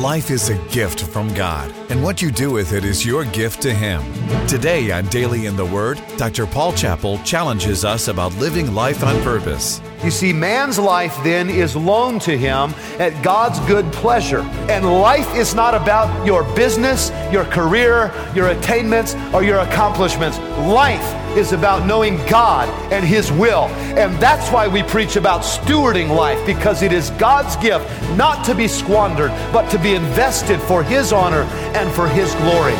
Life is a gift from God, and what you do with it is your gift to Him. Today on Daily in the Word, Dr. Paul Chappell challenges us about living life on purpose. You see, man's life then is loaned to him at God's good pleasure. And life is not about your business, your career, your attainments, or your accomplishments. Life is about knowing God and His will. And that's why we preach about stewarding life, because it is God's gift not to be squandered, but to be invested for His honor and for His glory.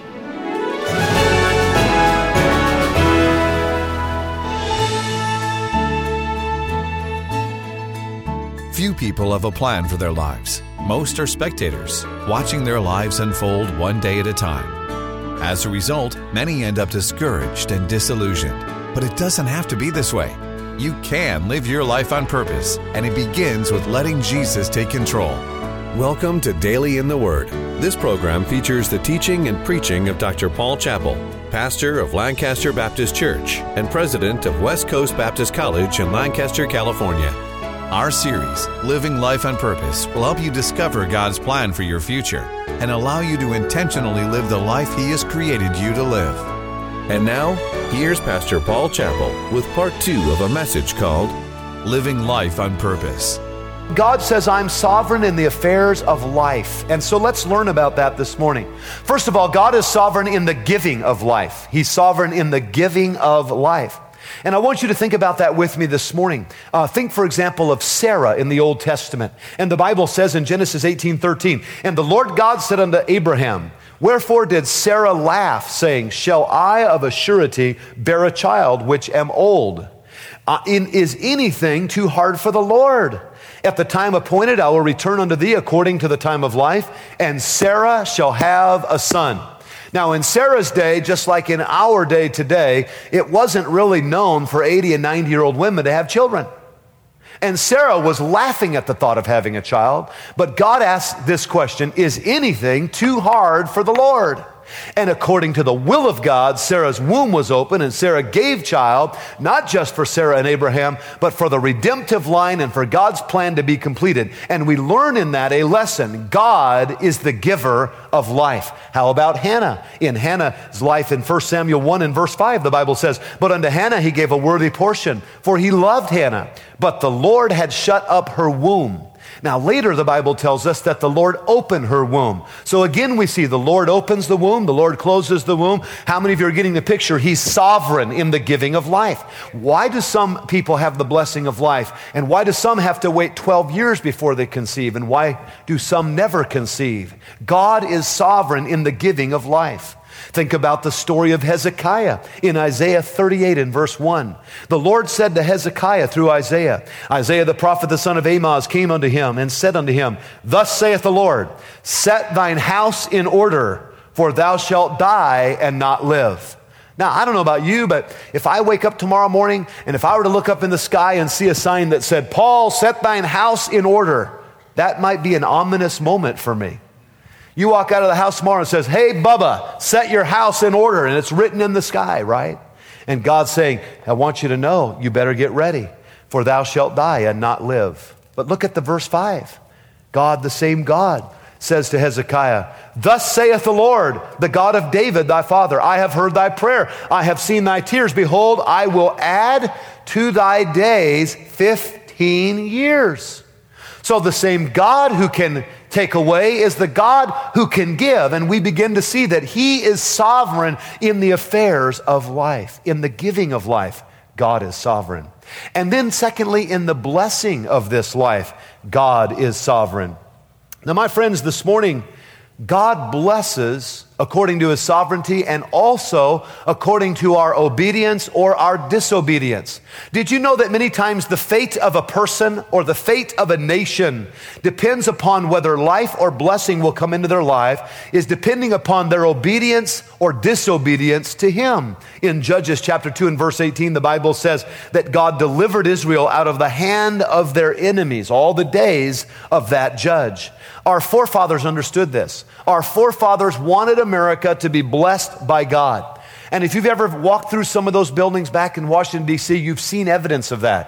Few people have a plan for their lives. Most are spectators, watching their lives unfold one day at a time. As a result, many end up discouraged and disillusioned. But it doesn't have to be this way. You can live your life on purpose, and it begins with letting Jesus take control. Welcome to Daily in the Word. This program features the teaching and preaching of Dr. Paul Chappell, pastor of Lancaster Baptist Church and president of West Coast Baptist College in Lancaster, California. Our series, Living Life on Purpose, will help you discover God's plan for your future and allow you to intentionally live the life He has created you to live. And now, here's Pastor Paul Chappell with part 2 of a message called Living Life on Purpose. God says, I'm sovereign in the affairs of life. And so let's learn about that this morning. First of all, God is sovereign in the giving of life. He's sovereign in the giving of life. And I want you to think about that with me this morning. Think, for example, of Sarah in the Old Testament. And the Bible says in Genesis 18:13, and the Lord God said unto Abraham, wherefore did Sarah laugh, saying, shall I of a surety bear a child which am old? Is anything too hard for the Lord? At the time appointed, I will return unto thee according to the time of life, and Sarah shall have a son. Now, in Sarah's day, just like in our day today, it wasn't really known for 80 and 90-year-old women to have children. And Sarah was laughing at the thought of having a child, but God asked this question, is anything too hard for the Lord? And according to the will of God, Sarah's womb was open, and Sarah gave child, not just for Sarah and Abraham, but for the redemptive line and for God's plan to be completed. And we learn in that a lesson. God is the giver of life. How about Hannah? In Hannah's life in 1 Samuel 1 and verse 5, the Bible says, but unto Hannah He gave a worthy portion, for He loved Hannah, but the Lord had shut up her womb. Now later the Bible tells us that the Lord opened her womb. So again we see the Lord opens the womb, the Lord closes the womb. How many of you are getting the picture? He's sovereign in the giving of life. Why do some people have the blessing of life? And why do some have to wait 12 years before they conceive? And why do some never conceive? God is sovereign in the giving of life. Think about the story of Hezekiah in Isaiah 38 and verse 1. The Lord said to Hezekiah through Isaiah the prophet, the son of Amoz, came unto him and said unto him, thus saith the Lord, set thine house in order, for thou shalt die and not live. Now, I don't know about you, but if I wake up tomorrow morning and if I were to look up in the sky and see a sign that said, Paul, set thine house in order, that might be an ominous moment for me. You walk out of the house tomorrow and says, hey, Bubba, set your house in order. And it's written in the sky, right? And God's saying, I want you to know, you better get ready, for thou shalt die and not live. But look at the verse 5. God, the same God, says to Hezekiah, thus saith the Lord, the God of David, thy father, I have heard thy prayer. I have seen thy tears. Behold, I will add to thy days 15 years. So the same God who can take away is the God who can give. And we begin to see that He is sovereign in the affairs of life, in the giving of life. God is sovereign. And then secondly, in the blessing of this life, God is sovereign. Now, my friends, this morning, God blesses according to His sovereignty and also according to our obedience or our disobedience. Did you know that many times the fate of a person or the fate of a nation depends upon whether life or blessing will come into their life is depending upon their obedience or disobedience to Him. In Judges chapter 2 and verse 18, the Bible says that God delivered Israel out of the hand of their enemies all the days of that judge. Our forefathers understood this. Our forefathers wanted America to be blessed by God. And if you've ever walked through some of those buildings back in Washington, D.C., you've seen evidence of that. I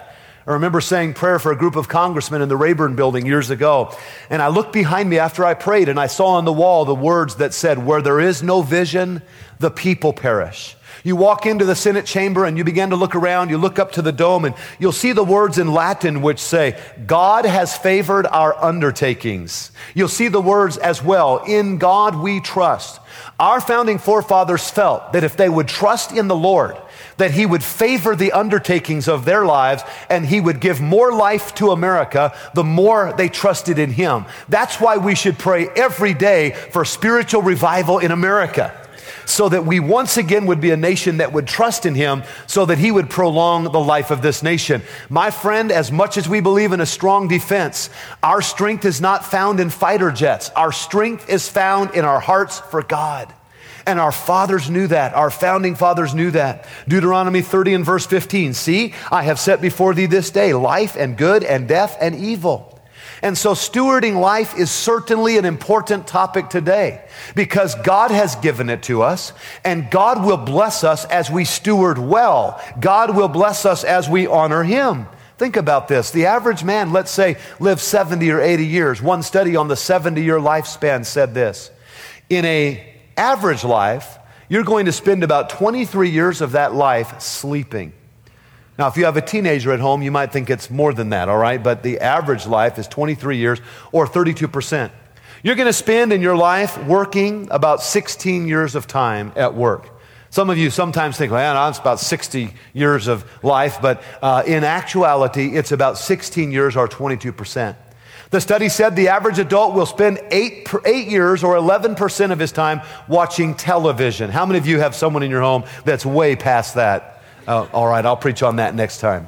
I remember saying prayer for a group of congressmen in the Rayburn building years ago. And I looked behind me after I prayed and I saw on the wall the words that said, "Where there is no vision, the people perish." You walk into the Senate chamber and you begin to look around, you look up to the dome and you'll see the words in Latin which say, "God has favored our undertakings." You'll see the words as well, "In God we trust." Our founding forefathers felt that if they would trust in the Lord, that He would favor the undertakings of their lives and He would give more life to America the more they trusted in Him. That's why we should pray every day for spiritual revival in America, so that we once again would be a nation that would trust in Him, so that He would prolong the life of this nation. My friend, as much as we believe in a strong defense, our strength is not found in fighter jets. Our strength is found in our hearts for God. And our fathers knew that. Our founding fathers knew that. Deuteronomy 30 and verse 15, "See, I have set before thee this day life and good and death and evil." And so stewarding life is certainly an important topic today, because God has given it to us, and God will bless us as we steward well. God will bless us as we honor Him. Think about this. The average man, let's say, lives 70 or 80 years. One study on the 70-year lifespan said this: in an average life, you're going to spend about 23 years of that life sleeping. Now, if you have a teenager at home, you might think it's more than that, all right? But the average life is 23 years, or 32%. You're going to spend in your life working about 16 years of time at work. Some of you sometimes think, well, it's about 60 years of life, but in actuality, it's about 16 years or 22%. The study said the average adult will spend 8 years or 11% of his time watching television. How many of you have someone in your home that's way past that? All right, I'll preach on that next time.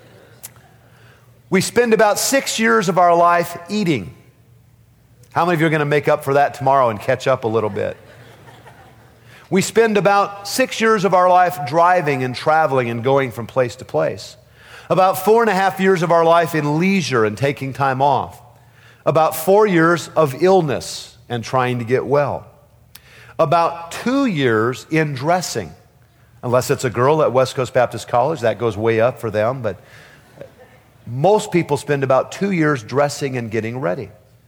We spend about 6 years of our life eating. How many of you are going to make up for that tomorrow and catch up a little bit? We spend about 6 years of our life driving and traveling and going from place to place. About 4.5 years of our life in leisure and taking time off. About 4 years of illness and trying to get well. About 2 years in dressing. Unless it's a girl at West Coast Baptist College, that goes way up for them. But most people spend about 2 years dressing and getting ready.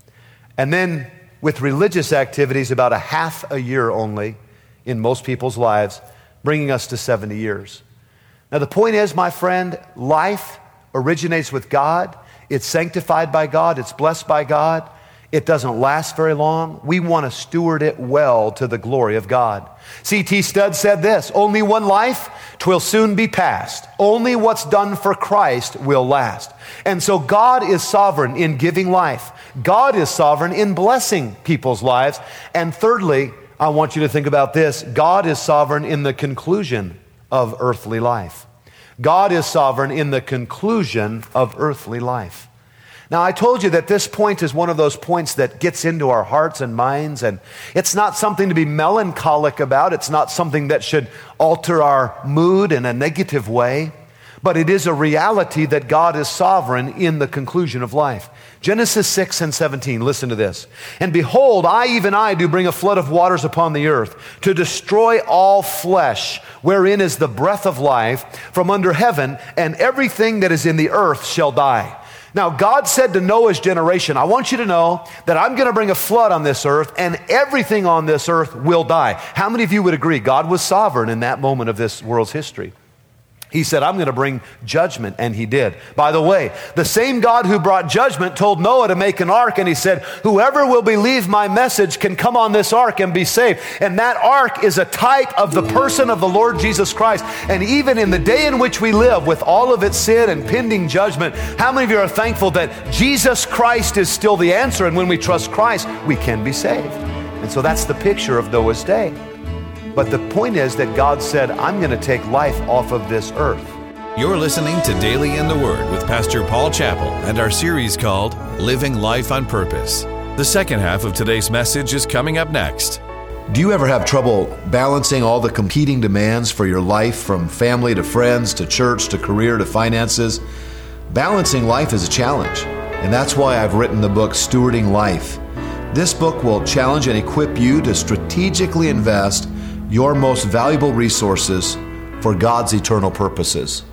And then with religious activities, about a half a year only in most people's lives, bringing us to 70 years. Now the point is, my friend, life originates with God. It's sanctified by God. It's blessed by God. It doesn't last very long. We want to steward it well to the glory of God. C.T. Studd said this: "Only one life, 'twill soon be past. Only what's done for Christ will last." And so God is sovereign in giving life. God is sovereign in blessing people's lives. And thirdly, I want you to think about this: God is sovereign in the conclusion of earthly life. God is sovereign in the conclusion of earthly life. Now, I told you that this point is one of those points that gets into our hearts and minds, and it's not something to be melancholic about. It's not something that should alter our mood in a negative way, but it is a reality that God is sovereign in the conclusion of life. Genesis 6 and 17, listen to this. "And behold, even I do bring a flood of waters upon the earth to destroy all flesh, wherein is the breath of life from under heaven, and everything that is in the earth shall die." Now, God said to Noah's generation, I want you to know that I'm going to bring a flood on this earth, and everything on this earth will die. How many of you would agree God was sovereign in that moment of this world's history? He said, I'm going to bring judgment, and He did. By the way, the same God who brought judgment told Noah to make an ark, and He said, whoever will believe my message can come on this ark and be saved. And that ark is a type of the person of the Lord Jesus Christ. And even in the day in which we live, with all of its sin and pending judgment, how many of you are thankful that Jesus Christ is still the answer, and when we trust Christ, we can be saved? And so that's the picture of Noah's day. But the point is that God said, I'm going to take life off of this earth. You're listening to Daily in the Word with Pastor Paul Chappell and our series called Living Life on Purpose. The second half of today's message is coming up next. Do you ever have trouble balancing all the competing demands for your life, from family to friends to church to career to finances? Balancing life is a challenge, and that's why I've written the book Stewarding Life. This book will challenge and equip you to strategically invest your most valuable resources for God's eternal purposes.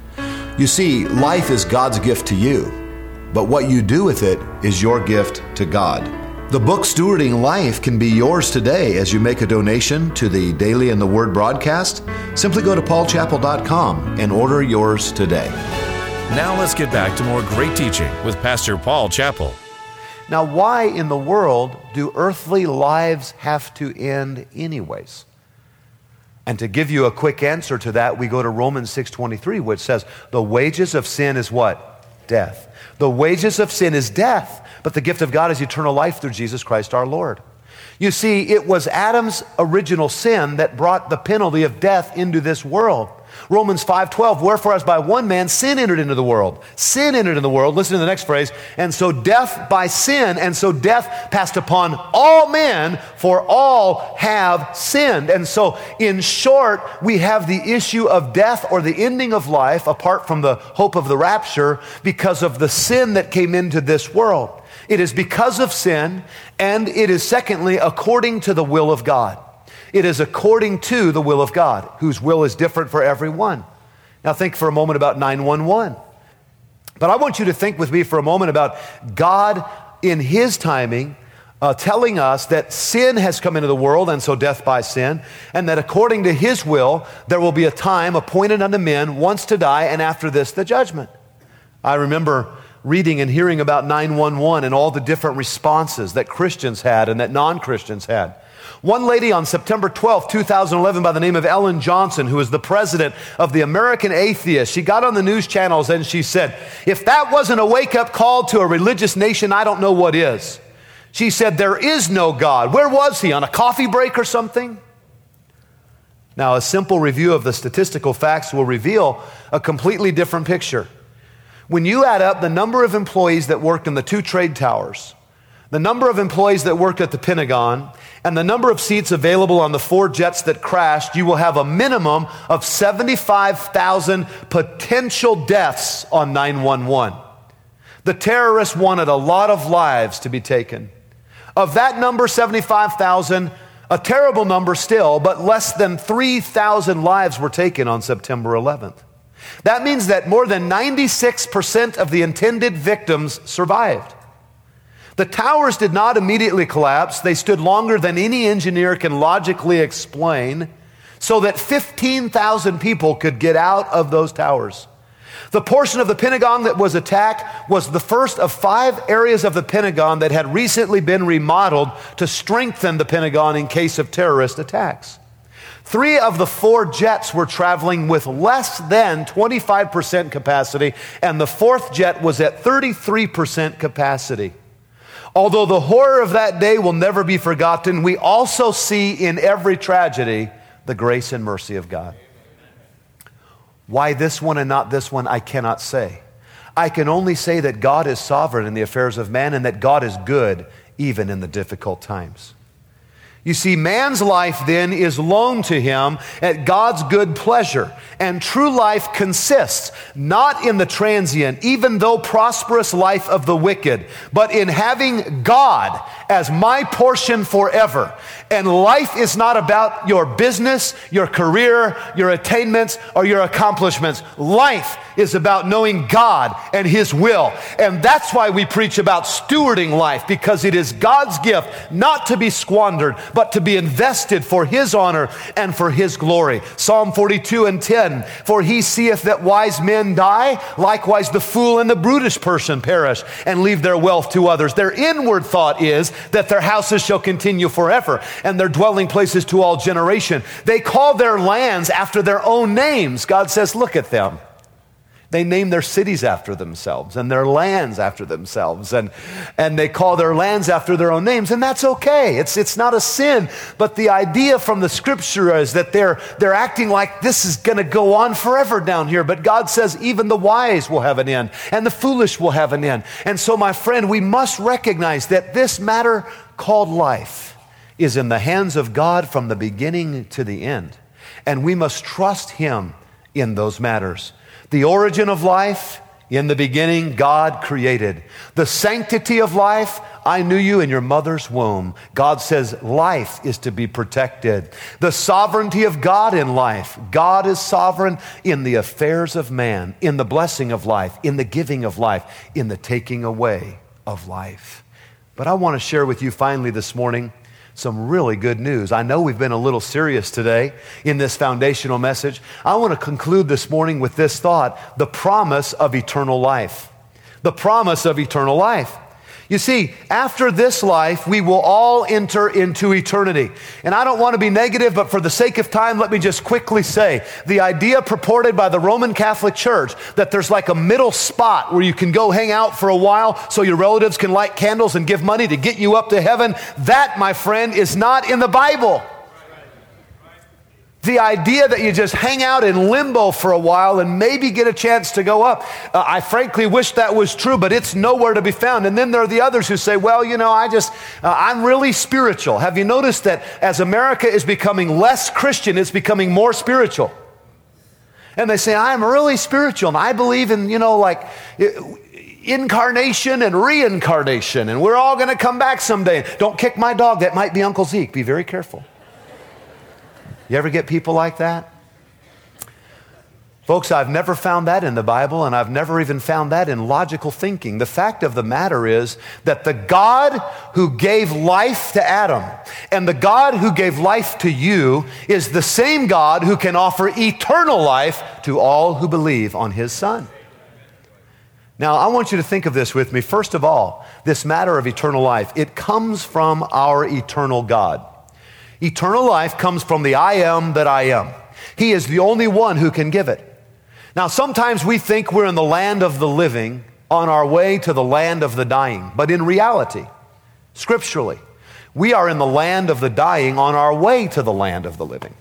You see, life is God's gift to you, but what you do with it is your gift to God. The book Stewarding Life can be yours today as you make a donation to the Daily in the Word broadcast. Simply go to paulchappell.com and order yours today. Now let's get back to more great teaching with Pastor Paul Chappell. Now, why in the world do earthly lives have to end anyways? And to give you a quick answer to that, we go to Romans 6:23, which says, the wages of sin is what? Death. The wages of sin is death, but the gift of God is eternal life through Jesus Christ our Lord. You see, it was Adam's original sin that brought the penalty of death into this world. Romans 5:12, wherefore as by one man sin entered into the world. Sin entered into the world. Listen to the next phrase. And so death by sin, and so death passed upon all men, for all have sinned. And so in short, we have the issue of death or the ending of life apart from the hope of the rapture because of the sin that came into this world. It is because of sin, and it is secondly according to the will of God. It is according to the will of God, whose will is different for everyone. Now think for a moment about 911. But I want you to think with me for a moment about God in His timing telling us that sin has come into the world, and so death by sin, and that according to His will, there will be a time appointed unto men once to die, and after this the judgment. I remember reading and hearing about 911 and all the different responses that Christians had and that non-Christians had. One lady on September 12, 2011, by the name of Ellen Johnson, who is the president of the American Atheists, she got on the news channels and she said, if that wasn't a wake-up call to a religious nation, I don't know what is. She said, there is no God. Where was He? On a coffee break or something? Now, a simple review of the statistical facts will reveal a completely different picture. When you add up the number of employees that worked in the 2 trade towers, the number of employees that worked at the Pentagon, and the number of seats available on the 4 jets that crashed, you will have a minimum of 75,000 potential deaths on 911. The terrorists wanted a lot of lives to be taken. Of that number, 75,000, a terrible number still, but less than 3,000 lives were taken on September 11th. That means that more than 96% of the intended victims survived. The towers did not immediately collapse. They stood longer than any engineer can logically explain, so that 15,000 people could get out of those towers. The portion of the Pentagon that was attacked was the first of 5 areas of the Pentagon that had recently been remodeled to strengthen the Pentagon in case of terrorist attacks. 3 of the 4 jets were traveling with less than 25% capacity, and the 4th jet was at 33% capacity. Although the horror of that day will never be forgotten, we also see in every tragedy the grace and mercy of God. Why this one and not this one, I cannot say. I can only say that God is sovereign in the affairs of man and that God is good even in the difficult times. You see, man's life then is loaned to him at God's good pleasure. And true life consists not in the transient, even though prosperous life of the wicked, but in having God as my portion forever. And life is not about your business, your career, your attainments, or your accomplishments. Life is about knowing God and His will. And that's why we preach about stewarding life, because it is God's gift not to be squandered, but to be invested for His honor and for His glory. Psalm 42:10, for He seeth that wise men die, likewise the fool and the brutish person perish, and leave their wealth to others. Their inward thought is that their houses shall continue forever, and their dwelling places to all generation. They call their lands after their own names. God says, look at them. They name their cities after themselves and their lands after themselves, and they call their lands after their own names, and that's okay. It's not a sin, but the idea from the scripture is that they're acting like this is going to go on forever down here, but God says even the wise will have an end, and the foolish will have an end. And so, my friend, we must recognize that this matter called life is in the hands of God from the beginning to the end, and we must trust Him in those matters. The origin of life In the beginning, God created. The sanctity of life, I knew you in your mother's womb. God says life is to be protected. The sovereignty of God in life. God is sovereign in the affairs of man, in the blessing of life, in the giving of life, in the taking away of life. But I want to share with you finally this morning some really good news. I know we've been a little serious today in this foundational message. I want to conclude this morning with this thought: the promise of eternal life. The promise of eternal life. You see, after this life, we will all enter into eternity. And I don't want to be negative, but for the sake of time, let me just quickly say, the idea purported by the Roman Catholic Church that there's like a middle spot where you can go hang out for a while so your relatives can light candles and give money to get you up to heaven, that, my friend, is not in the Bible. The idea that you just hang out in limbo for a while and maybe get a chance to go up. I frankly wish that was true, but it's nowhere to be found. And then there are the others who say, well, you know, I'm really spiritual. Have you noticed that as America is becoming less Christian, it's becoming more spiritual? And they say, I'm really spiritual, and I believe in, like incarnation and reincarnation, and we're all going to come back someday. Don't kick my dog. That might be Uncle Zeke. Be very careful. You ever get people like that? Folks, I've never found that in the Bible, and I've never even found that in logical thinking. The fact of the matter is that the God who gave life to Adam and the God who gave life to you is the same God who can offer eternal life to all who believe on His Son. Now, I want you to think of this with me. First of all, this matter of eternal life, it comes from our eternal God. Eternal life comes from the I am that I am. He is the only one who can give it. Now, sometimes we think we're in the land of the living on our way to the land of the dying. But in reality, scripturally, we are in the land of the dying on our way to the land of the living.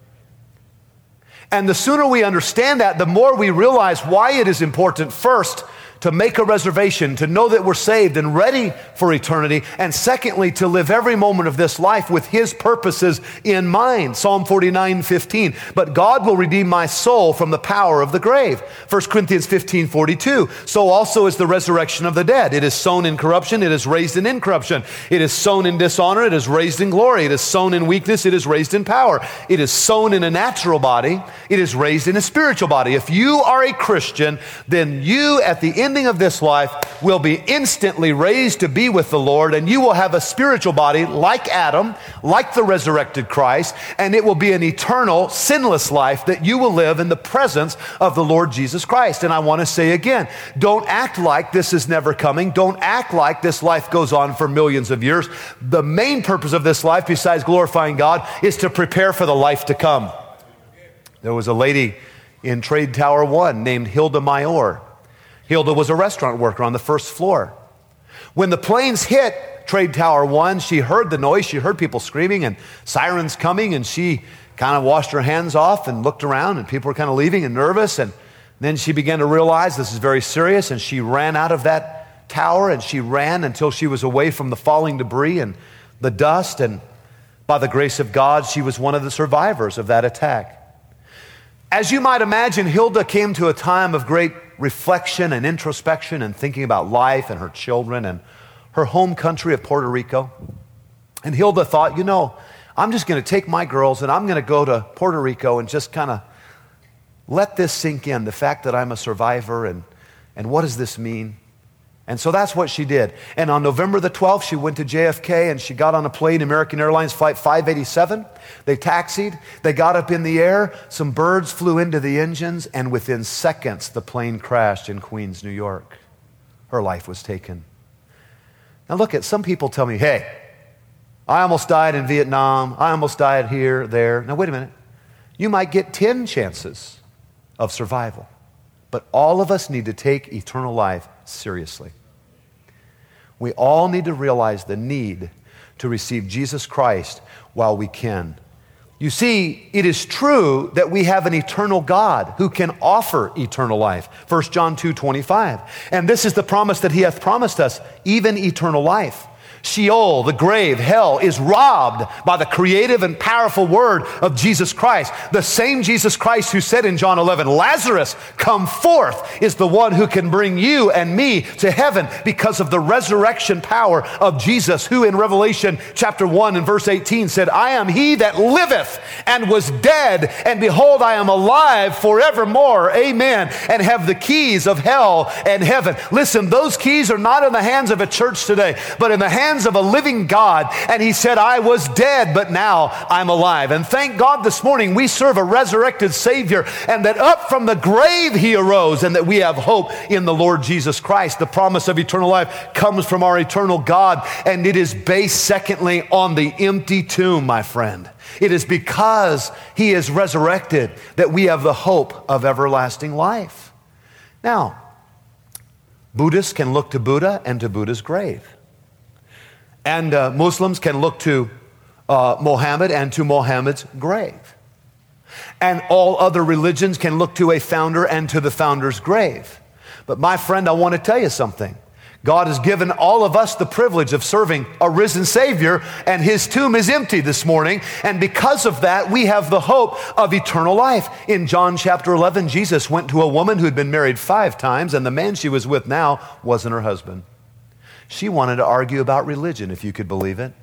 And the sooner we understand that, the more we realize why it is important, first, to make a reservation, to know that we're saved and ready for eternity, and secondly, to live every moment of this life with His purposes in mind. Psalm 49:15, but God will redeem my soul from the power of the grave. 1 Corinthians 15:42, so also is the resurrection of the dead. It is sown in corruption, it is raised in incorruption. It is sown in dishonor, it is raised in glory. It is sown in weakness, it is raised in power. It is sown in a natural body, it is raised in a spiritual body. If you are a Christian, then you at the ending of this life will be instantly raised to be with the Lord, and you will have a spiritual body like Adam, like the resurrected Christ, and it will be an eternal, sinless life that you will live in the presence of the Lord Jesus Christ. And I want to say again, don't act like this is never coming. Don't act like this life goes on for millions of years. The main purpose of this life, besides glorifying God, is to prepare for the life to come. There was a lady in Trade Tower 1 named Hilda Mayor. Hilda was a restaurant worker on the first floor. When the planes hit Trade Tower 1, she heard the noise, she heard people screaming and sirens coming, and she kind of washed her hands off and looked around, and people were kind of leaving and nervous, and then she began to realize this is very serious, and she ran out of that tower, and she ran until she was away from the falling debris and the dust, and by the grace of God, she was one of the survivors of that attack. As you might imagine, Hilda came to a time of great reflection and introspection and thinking about life and her children and her home country of Puerto Rico. And Hilda thought, I'm just going to take my girls and I'm going to go to Puerto Rico and just kind of let this sink in, the fact that I'm a survivor and what does this mean? And so that's what she did. And on November the 12th, she went to JFK and she got on a plane, American Airlines Flight 587. They taxied, they got up in the air, some birds flew into the engines, and within seconds, the plane crashed in Queens, New York. Her life was taken. Now look, some people tell me, hey, I almost died in Vietnam, I almost died here, there. Now wait a minute. You might get 10 chances of survival, but all of us need to take eternal life seriously. We all need to realize the need to receive Jesus Christ while we can. You see, it is true that we have an eternal God who can offer eternal life. 1 John 2:25. And this is the promise that He hath promised us, even eternal life. Sheol, the grave, hell, is robbed by the creative and powerful word of Jesus Christ. The same Jesus Christ who said in John 11, Lazarus, come forth, is the one who can bring you and me to heaven because of the resurrection power of Jesus, who in Revelation chapter 1 and verse 18 said, I am he that liveth and was dead, and behold, I am alive forevermore. Amen. And have the keys of hell and heaven. Listen, those keys are not in the hands of a church today, but in the hands of a living God. And he said, I was dead, but now I'm alive. And thank God this morning we serve a resurrected Savior, and that up from the grave he arose, and that we have hope in the Lord Jesus Christ. The promise of eternal life comes from our eternal God, and it is based, secondly, on the empty tomb, my friend. It is because he is resurrected that we have the hope of everlasting life. Now, Buddhists can look to Buddha and to Buddha's grave. And Muslims can look to Muhammad and to Muhammad's grave. And all other religions can look to a founder and to the founder's grave. But my friend, I want to tell you something. God has given all of us the privilege of serving a risen Savior, and his tomb is empty this morning. And because of that, we have the hope of eternal life. In John chapter 11, Jesus went to a woman who had been married 5 times, and the man she was with now wasn't her husband. She wanted to argue about religion, if you could believe it.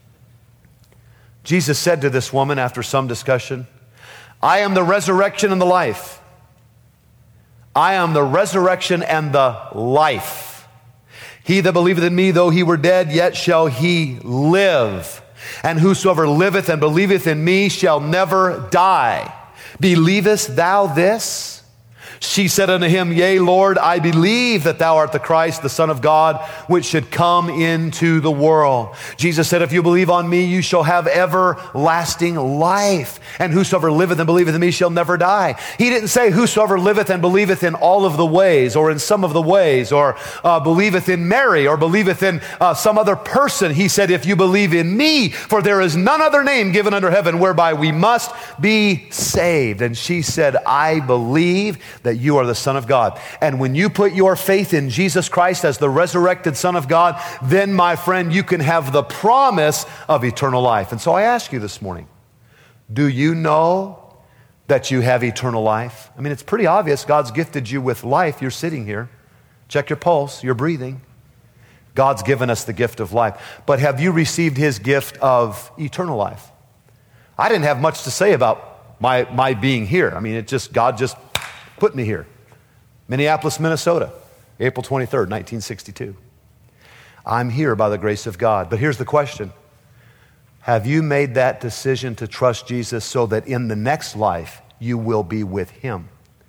Jesus said to this woman after some discussion, I am the resurrection and the life. I am the resurrection and the life. He that believeth in me, though he were dead, yet shall he live. And whosoever liveth and believeth in me shall never die. Believest thou this? She said unto him, Yea, Lord, I believe that thou art the Christ, the Son of God, which should come into the world. Jesus said, If you believe on me, you shall have everlasting life. And whosoever liveth and believeth in me shall never die. He didn't say whosoever liveth and believeth in all of the ways, or in some of the ways, or believeth in Mary, or believeth in some other person. He said, if you believe in me, for there is none other name given under heaven whereby we must be saved. And she said, I believe that you are the Son of God. And when you put your faith in Jesus Christ as the resurrected Son of God, then, my friend, you can have the promise of eternal life. And so I ask you this morning, do you know that you have eternal life? I mean, it's pretty obvious. God's gifted you with life. You're sitting here. Check your pulse. You're breathing. God's given us the gift of life. But have you received his gift of eternal life? I didn't have much to say about my being here. I mean, God just put me here. Minneapolis, Minnesota, April 23rd, 1962. I'm here by the grace of God. But here's the question. Have you made that decision to trust Jesus so that in the next life you will be with him?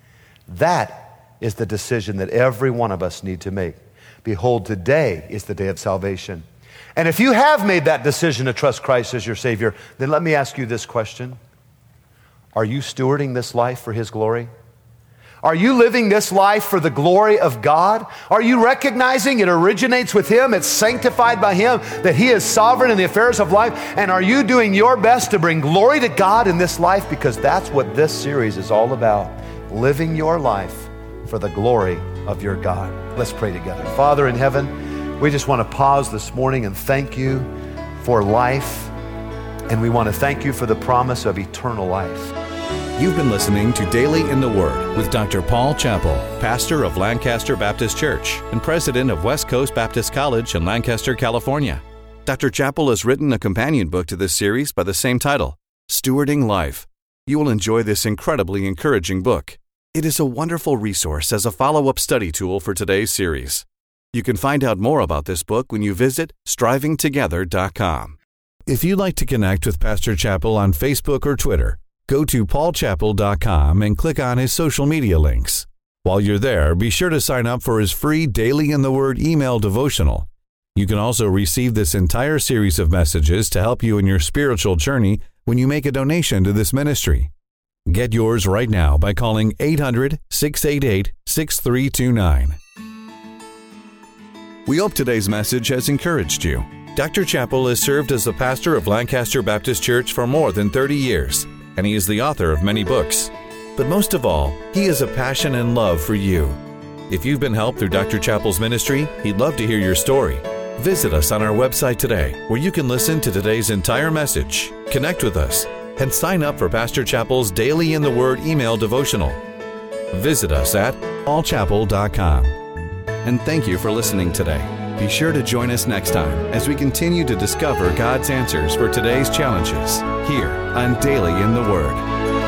That is the decision that every one of us need to make. Behold, today is the day of salvation. And if you have made that decision to trust Christ as your Savior, then let me ask you this question. Are you stewarding this life for his glory? Are you living this life for the glory of God? Are you recognizing it originates with him, it's sanctified by him, that he is sovereign in the affairs of life? And are you doing your best to bring glory to God in this life? Because that's what this series is all about, living your life for the glory of your God. Let's pray together. Father in heaven, we just want to pause this morning and thank you for life. And we want to thank you for the promise of eternal life. You've been listening to Daily in the Word with Dr. Paul Chappell, pastor of Lancaster Baptist Church and president of West Coast Baptist College in Lancaster, California. Dr. Chappell has written a companion book to this series by the same title, Stewarding Life. You will enjoy this incredibly encouraging book. It is a wonderful resource as a follow-up study tool for today's series. You can find out more about this book when you visit strivingtogether.com. If you'd like to connect with Pastor Chappell on Facebook or Twitter, go to paulchappell.com and click on his social media links. While you're there, be sure to sign up for his free Daily in the Word email devotional. You can also receive this entire series of messages to help you in your spiritual journey when you make a donation to this ministry. Get yours right now by calling 800-688-6329. We hope today's message has encouraged you. Dr. Chappell has served as the pastor of Lancaster Baptist Church for more than 30 years. And he is the author of many books. But most of all, he has a passion and love for you. If you've been helped through Dr. Chappell's ministry, he'd love to hear your story. Visit us on our website today, where you can listen to today's entire message, connect with us, and sign up for Pastor Chappell's Daily in the Word email devotional. Visit us at paulchappell.com. And thank you for listening today. Be sure to join us next time as we continue to discover God's answers for today's challenges here on Daily in the Word.